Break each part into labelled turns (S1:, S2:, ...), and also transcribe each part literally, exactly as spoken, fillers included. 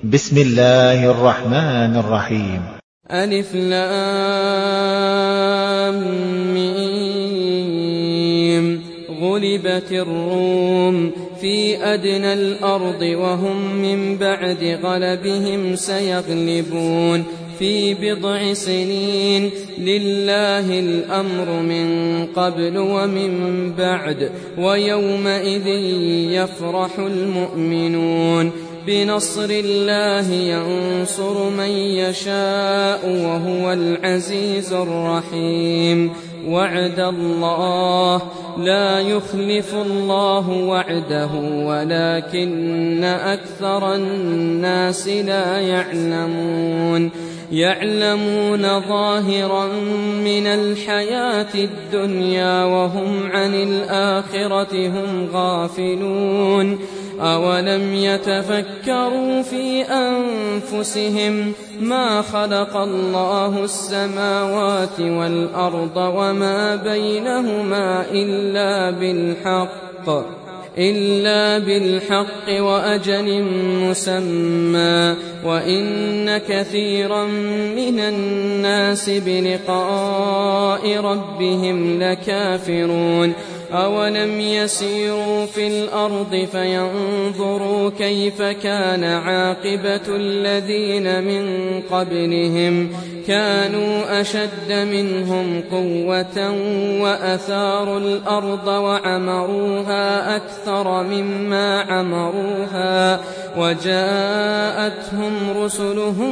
S1: بسم الله الرحمن الرحيم.
S2: ألف لام ميم. غلبت الروم في أدنى الأرض وهم من بعد غلبهم سيغلبون في بضع سنين. لله الأمر من قبل ومن بعد ويومئذ يفرح المؤمنون. بنصر الله ينصر من يشاء وهو العزيز الرحيم. وعد الله لا يخلف الله وعده ولكن أكثر الناس لا يعلمون. يعلمون ظاهرا من الحياة الدنيا وهم عن الآخرة هم غافلون. أولم يتفكروا في أنفسهم ما خلق الله السماوات والأرض وما بينهما إلا بالحق إلا بالحق وأجل مسمى وإن كثيرا من الناس بلقاء ربهم لكافرون. أولم يسيروا في الأرض فينظروا كيف كان عاقبة الذين من قبلهم كانوا أشد منهم قوة وأثاروا الأرض وعمروها أكثر مما عمروها وجاءتهم رسلهم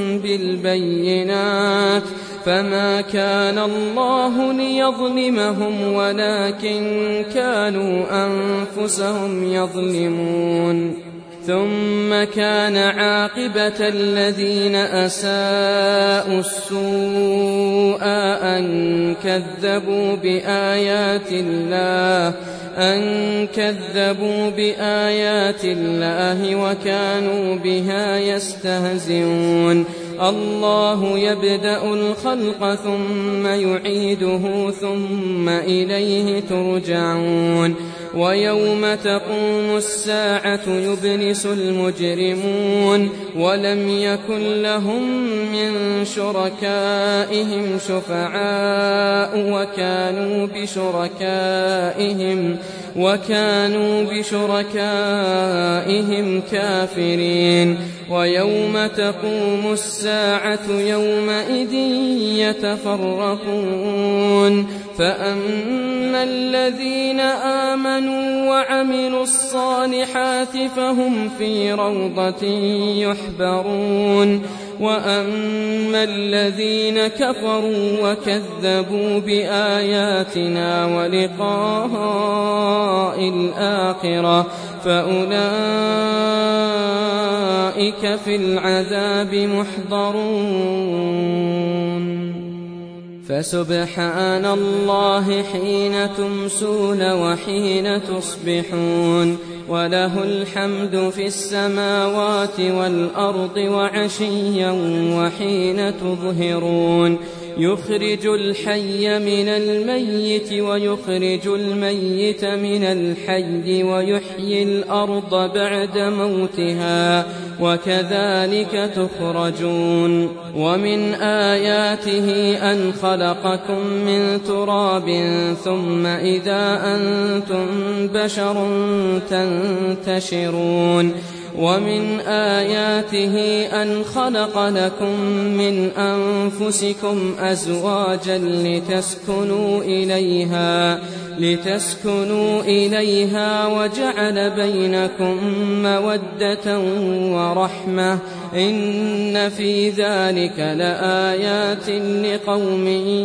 S2: بالبينات فما كان الله ليظلمهم ولكن كانوا أنفسهم يظلمون. ثم كان عاقبة الذين أساءوا السوء أن كذبوا بآيات الله أن كذبوا بآيات الله وكانوا بها يستهزئون. الله يبدأ الخلق ثم يعيده ثم إليه ترجعون. ويوم تقوم الساعة يبلس المجرمون ولم يكن لهم من شركائهم شفعاء وكانوا بشركائهم وكانوا بشركائهم كافرين. ويوم تقوم الساعة يومئذ يتفرقون فأما الذين آمنوا وعملوا الصالحات فهم في روضة يحبرون. وأما الذين كفروا وكذبوا بآياتنا ولقاء الآخرة فأولئك في العذاب محضرون. فسبحان الله حين تمسون وحين تصبحون وله الحمد في السماوات والأرض وعشيا وحين تظهرون. يخرج الحي من الميت ويخرج الميت من الحي ويحيي الأرض بعد موتها وكذلك تخرجون. ومن آياته أن خلقكم من تراب ثم إذا أنتم بشر تنتشرون. ومن آياته أن خلق لكم من أنفسكم أزواجا لتسكنوا إليها لتسكنوا إليها وجعل بينكم مودة ورحمة إن في ذلك لآيات لقوم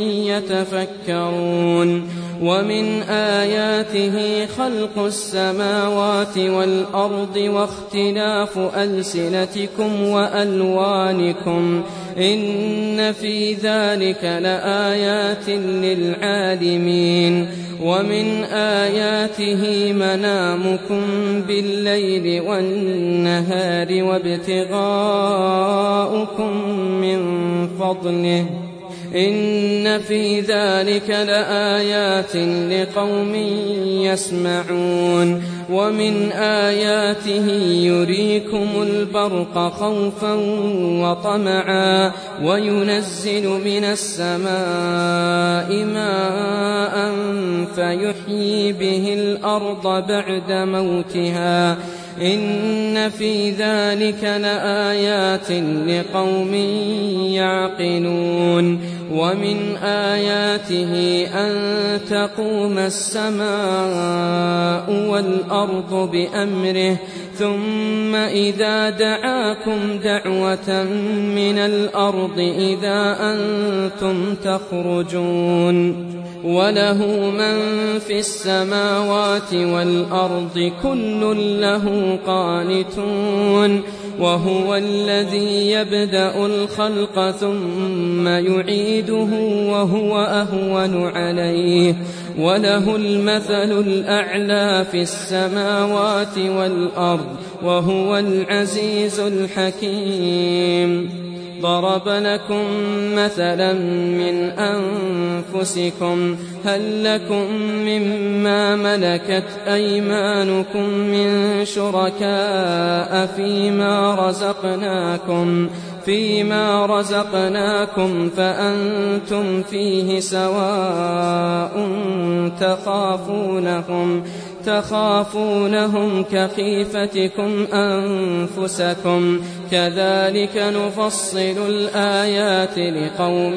S2: يتفكرون. ومن آياته خلق السماوات والأرض واختلاف ألسنتكم وألوانكم إن في ذلك لآيات للعالمين. ومن آياته منامكم بالليل والنهار وابتغاؤكم من فضله إن في ذلك لآيات لقوم يسمعون. ومن آياته يريكم البرق خوفا وطمعا وينزل من السماء ماء فيحيي به الأرض بعد موتها إن في ذلك لآيات لقوم يعقلون ومن آياته أن تقوم السماء والأرض بأمره ثم إذا دعاكم دعوة من الأرض إذا أنتم تخرجون وله من في السماوات والأرض كل له قانتون وهو الذي يبدأ الخلق ثم يعيده وهو أهون عليه وله المثل الأعلى في السماوات والأرض وهو العزيز الحكيم ضرب لكم مثلا من أنفسكم هل لكم مما ملكت أيمانكم من شركاء فيما رزقناكم فيما رزقناكم فأنتم فيه سواء تخافونهم تخافونهم كخيفتكم أنفسكم كذلك نفصل الآيات لقوم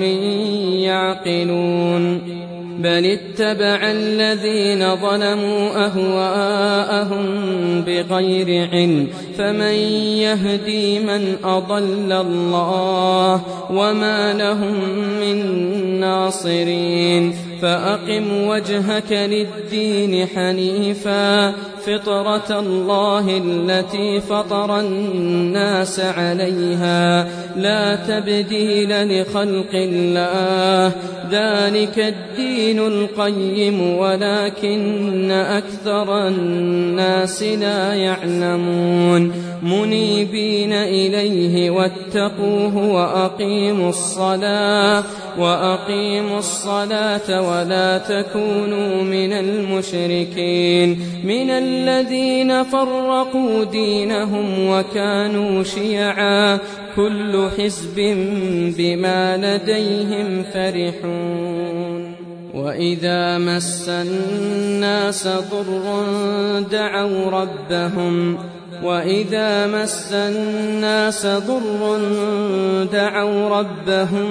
S2: يعقلون بل اتبع الذين ظلموا أهواءهم بغير علم فمن يهدي من أضل الله وما لهم من ناصرين فأقم وجهك للدين حنيفا فطرة الله التي فطر الناس عليها لا تبديل لخلق الله ذلك الدين القيم ولكن أكثر الناس لا يعلمون منيبين إليه واتقوه وأقيموا الصلاة وأقيموا الصلاة ولا تكونوا من المشركين من الذين فرقوا دينهم وكانوا شيعا كل حزب بما لديهم فرحون وإذا مس الناس ضر دعوا ربهم وإذا مس الناس ضر دعوا ربهم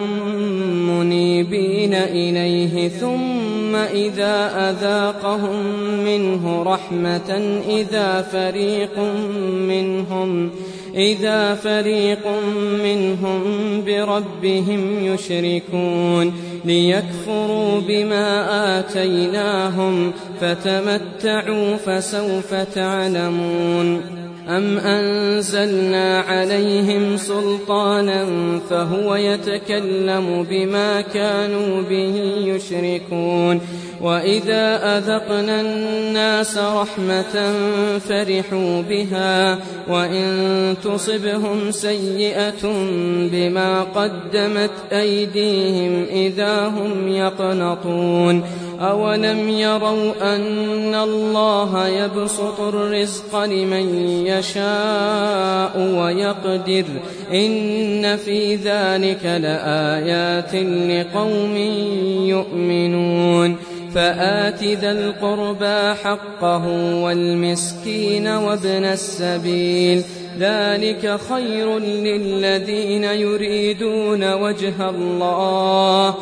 S2: منيبين إليه ثم إذا أذاقهم منه رحمة إذا فريق منهم إذا فريق منهم بربهم يشركون ليكفروا بما آتيناهم فتمتعوا فسوف تعلمون أم أنزلنا عليهم سلطانا فهو يتكلم بما كانوا به يشركون وإذا أذقنا الناس رحمة فرحوا بها وإن تصبهم سيئة بما قدمت أيديهم إذا هم يقنطون أولم يروا أن الله يبسط الرزق لمن يشاء ويقدر إن في ذلك لآيات لقوم يؤمنون فآت ذا القربى حقه والمسكين وابن السبيل ذلك خير للذين يريدون وجه الله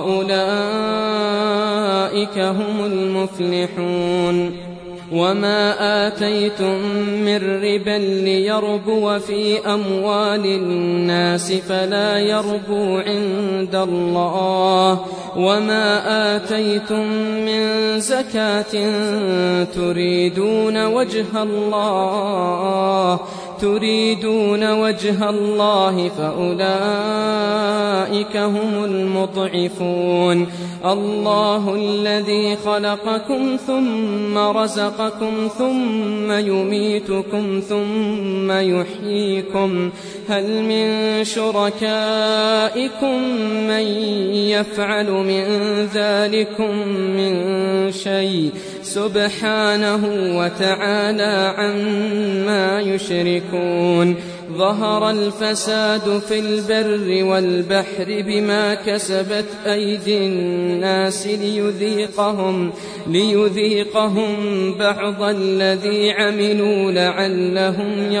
S2: وأولئك هم المفلحون وما آتيتم من ربا ليربو في أموال الناس فلا يربو عند الله وما آتيتم من زكاة تريدون وجه الله تريدون وجه الله فأولئك هم المضعفون الله الذي خلقكم ثم رزقكم ثم يميتكم ثم يحييكم هل من شركائكم من يفعل من ذلكم من شيء سبحانه وتعالى عما يشركون ظهر الفساد في البر والبحر بما كسبت أيدي الناس ليذيقهم, ليذيقهم بعض الذي عملوا لعلهم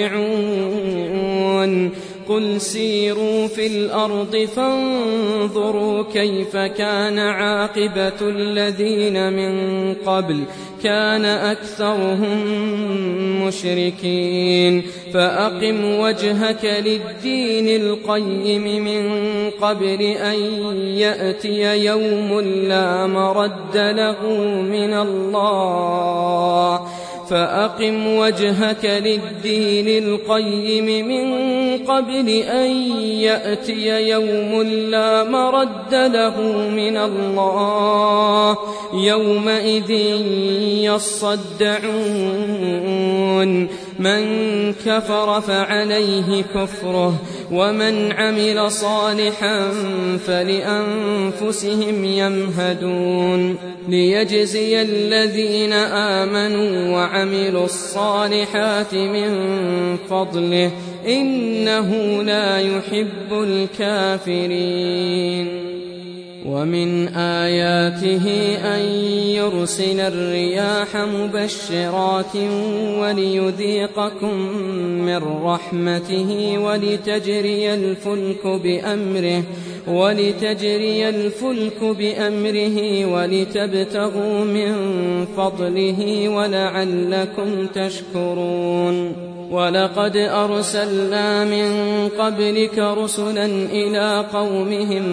S2: يرجعون قل سيروا في الأرض فانظروا كيف كان عاقبة الذين من قبل كان أكثرهم مشركين فأقم وجهك للدين القيم من قبل أن يأتي يوم لا مرد له من الله فأقم وجهك للدين القيم من قبل أن يأتي يوم لا مرد له من الله يومئذ يصدعون من كفر فعليه كفره ومن عمل صالحا فلأنفسهم يمهدون ليجزي الذين آمنوا وعملوا الصالحات من فضله إنه لا يحب الكافرين ومن آياته أن يرسل الرياح مبشرات وليذيقكم من رحمته ولتجري الفلك بأمره ولتجري الفلك بأمره ولتبتغوا من فضله ولعلكم تشكرون ولقد أرسلنا من قبلك رسلا إلى قومهم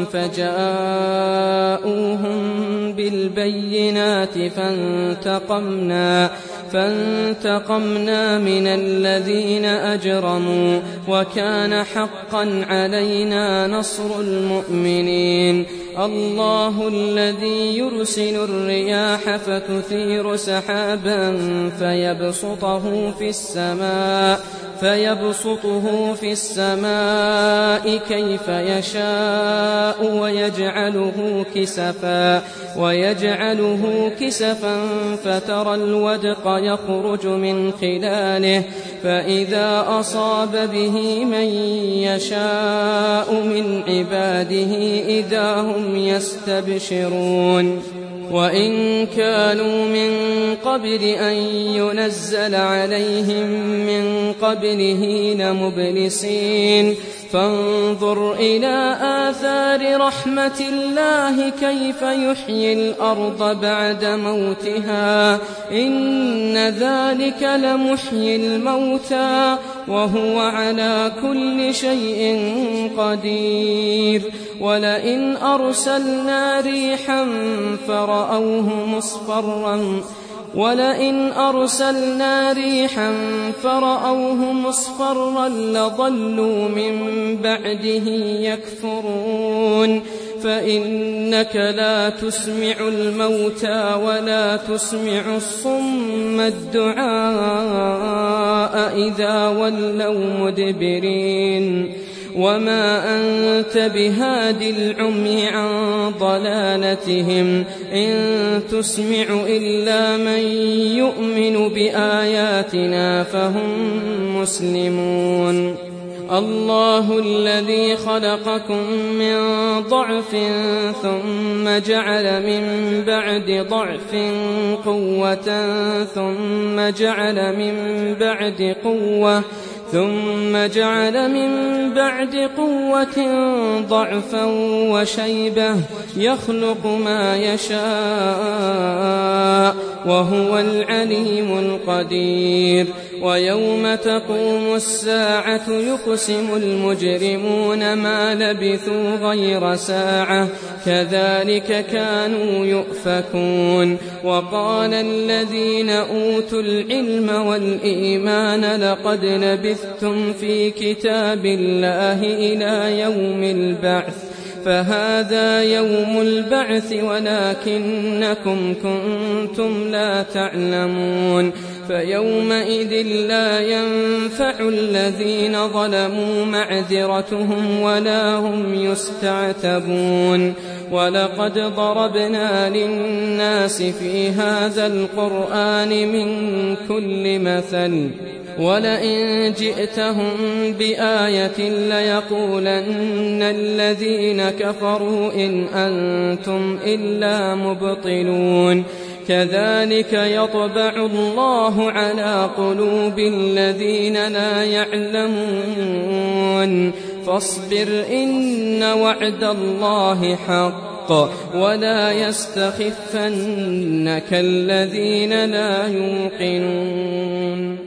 S2: فجاءوهم بالبينات فانتقمنا فانتقمنا من الذين أجرموا وكان حقا علينا نصر المؤمنين الله الذي يرسل الرياح فتثير سحابا فيبسطه في السماء فيبسطه في السماء كيف يشاء ويجعله كسفا ويجعله كسفا فترى الودق يخرج من خلاله فإذا أصاب به من يشاء من عباده إذا هم يستبشرون وإن كانوا من قبل أن ينزل عليهم من قبله لمبلسين فانظر إلى آثار رحمة الله كيف يحيي الأرض بعد موتها إن ذلك لمحيي الموتى وهو على كل شيء قدير ولئن أرسلنا ريحا فرأوه مصفرا ولئن أرسلنا ريحا فرأوه مصفرا لظلوا من بعده يكفرون فإنك لا تسمع الموتى ولا تسمع الصم الدعاء إذا ولوا مدبرين وما أنت بهاد العمي عن ضلالتهم إن تسمع إلا من يؤمن بآياتنا فهم مسلمون الله الذي خلقكم من ضعف ثم جعل من بعد ضعف قوة ثم جعل من بعد قوة ثم جعل من بعد قوة ضعفا وشيبة يخلق ما يشاء وهو العليم القدير ويوم تقوم الساعة يقسم المجرمون ما لبثوا غير ساعة كذلك كانوا يؤفكون وقال الذين أوتوا العلم والإيمان لقد لبثتم في كتاب الله إلى يوم البعث فهذا يوم البعث ولكنكم كنتم لا تعلمون فيومئذ لا ينفع الذين ظلموا معذرتهم ولا هم يستعتبون ولقد ضربنا للناس في هذا القرآن من كل مثل ولئن جئتهم بآية ليقولن الذين كفروا إن أنتم إلا مبطلون كذلك يطبع الله على قلوب الذين لا يعلمون فاصبر إن وعد الله حق ولا يستخفنك الذين لا يوقنون